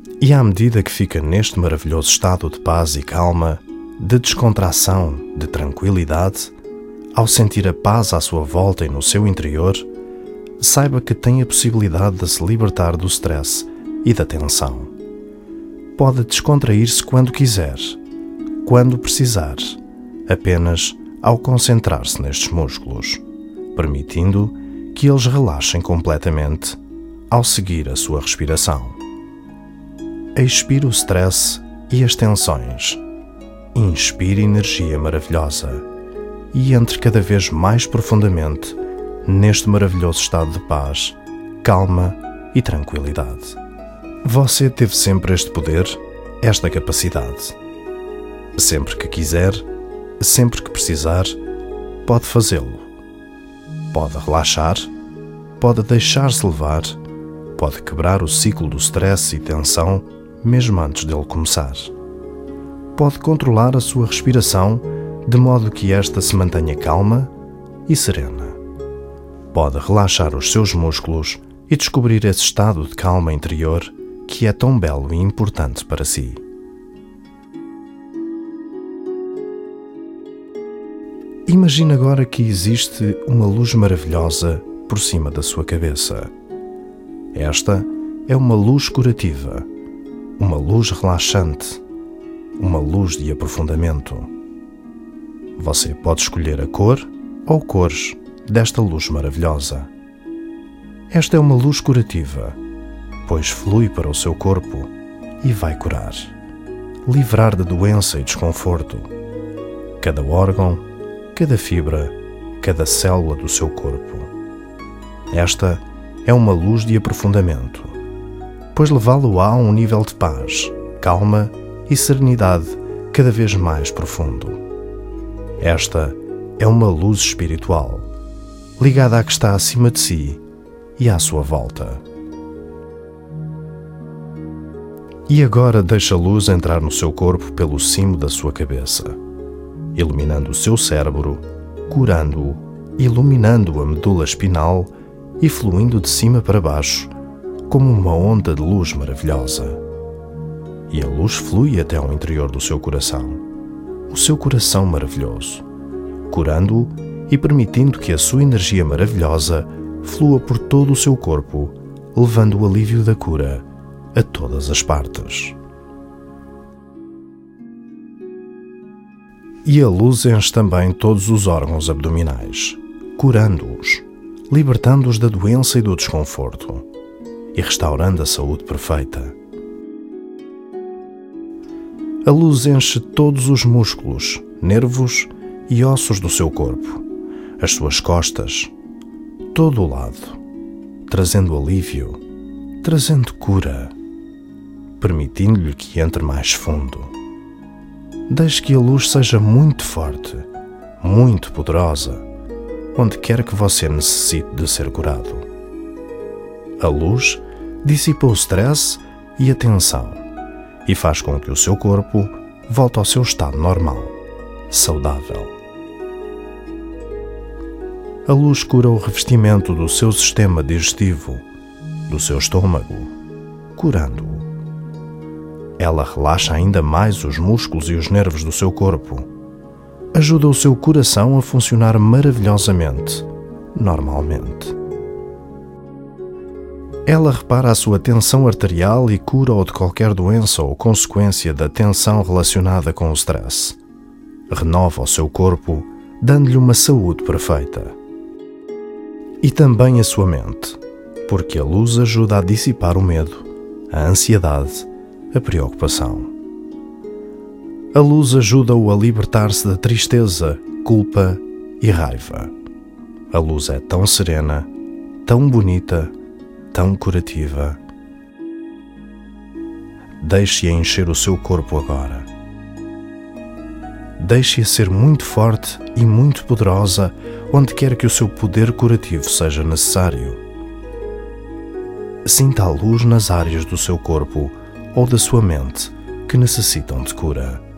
E à medida que fica neste maravilhoso estado de paz e calma, de descontração, de tranquilidade, ao sentir a paz à sua volta e no seu interior, saiba que tem a possibilidade de se libertar do stress e da tensão. Pode descontrair-se quando quiser, quando precisar, apenas ao concentrar-se nestes músculos, permitindo que eles relaxem completamente ao seguir a sua respiração. Expire o stress e as tensões. Inspire energia maravilhosa e entre cada vez mais profundamente neste maravilhoso estado de paz, calma e tranquilidade. Você teve sempre este poder, esta capacidade. Sempre que quiser, sempre que precisar, pode fazê-lo. Pode relaxar, pode deixar-se levar, pode quebrar o ciclo do stress e tensão mesmo antes dele começar. Pode controlar a sua respiração de modo que esta se mantenha calma e serena. Pode relaxar os seus músculos e descobrir esse estado de calma interior que é tão belo e importante para si. Imagine agora que existe uma luz maravilhosa por cima da sua cabeça. Esta é uma luz curativa, uma luz relaxante, uma luz de aprofundamento. Você pode escolher a cor ou cores desta luz maravilhosa. Esta é uma luz curativa, pois flui para o seu corpo e vai curar, livrar de doença e desconforto cada órgão, cada fibra, cada célula do seu corpo. Esta é uma luz de aprofundamento, pois levá-lo-á a um nível de paz, calma e serenidade cada vez mais profundo. Esta é uma luz espiritual, ligada à que está acima de si e à sua volta. E agora deixa a luz entrar no seu corpo pelo cimo da sua cabeça, iluminando o seu cérebro, curando-o, iluminando a medula espinal e fluindo de cima para baixo como uma onda de luz maravilhosa. E a luz flui até ao interior do seu coração, o seu coração maravilhoso, curando-o e permitindo que a sua energia maravilhosa flua por todo o seu corpo, levando o alívio da cura a todas as partes. E a luz enche também todos os órgãos abdominais, curando-os, libertando-os da doença e do desconforto e restaurando a saúde perfeita. A luz enche todos os músculos, nervos e ossos do seu corpo, as suas costas, todo o lado, trazendo alívio, trazendo cura, permitindo-lhe que entre mais fundo. Deixe que a luz seja muito forte, muito poderosa, onde quer que você necessite de ser curado. A luz dissipa o stress e a tensão e faz com que o seu corpo volte ao seu estado normal, saudável. A luz cura o revestimento do seu sistema digestivo, do seu estômago, curando-o. Ela relaxa ainda mais os músculos e os nervos do seu corpo. Ajuda o seu coração a funcionar maravilhosamente, normalmente. Ela repara a sua tensão arterial e cura-o de qualquer doença ou consequência da tensão relacionada com o stress. Renova o seu corpo, dando-lhe uma saúde perfeita. E também a sua mente, porque a luz ajuda a dissipar o medo, a ansiedade, a preocupação. A luz ajuda-o a libertar-se da tristeza, culpa e raiva. A luz é tão serena, tão bonita, tão curativa. Deixe-a encher o seu corpo agora. Deixe-a ser muito forte e muito poderosa onde quer que o seu poder curativo seja necessário. Sinta a luz nas áreas do seu corpo ou da sua mente que necessitam de cura.